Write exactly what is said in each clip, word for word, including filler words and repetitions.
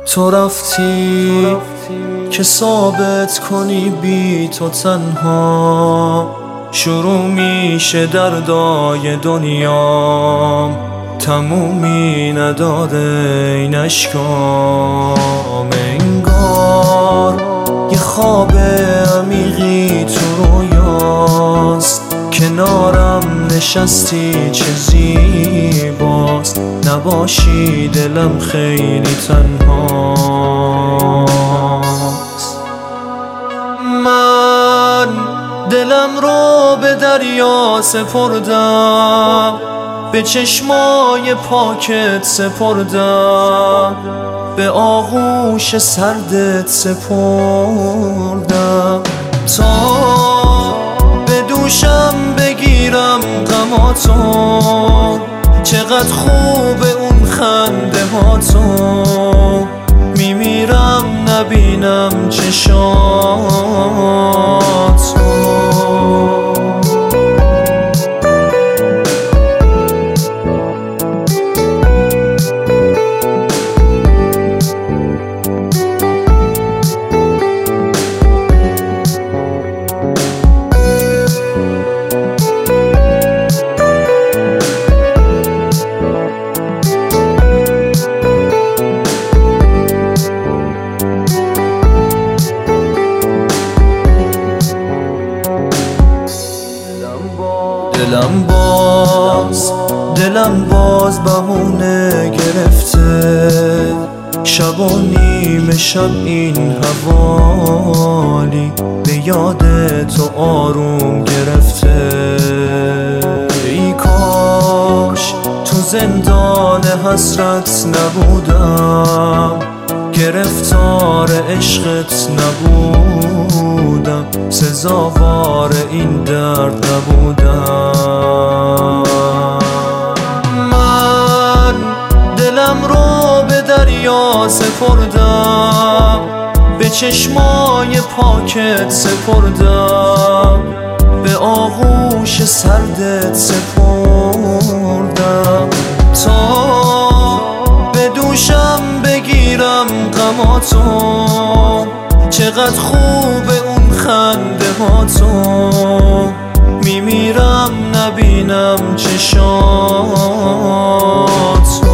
تو رفتی که ثابت کنی بی تو تنها شروع میشه دردای دنیام، تمومی نداره این اشکام. انگار یه خواب عمیقی تو رویاست، کنارم نشستی چه زیباست، نباشی دلم خیلی تنهاست. من دلم رو به دریا سپردم، به چشمای پاکت سپردم، به آغوش سردت سپردم، تا به دوشم بگیرم غماتو. چقدر خوبه اون خنده هاتو، میمیرم نبینم چشاتو. دلم باز دلم باز بهونه گرفته، شب و نیمه شب این حوالی به یاد تو آروم گرفته. ای کاش تو زندان حسرت نبودم، گرفتار عشقت نبودم، سزاوار این درد نبودم. من دلم رو به دریا سپردم، به چشمای پاکت سپردم، به آغوش سردت سپردم، تا به دوشم بگیرم غماتو. چقدر خوبه اون خنده هاتو، میمیرم نبینم چشاتو.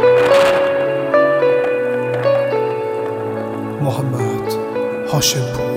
محمد هاشم پور.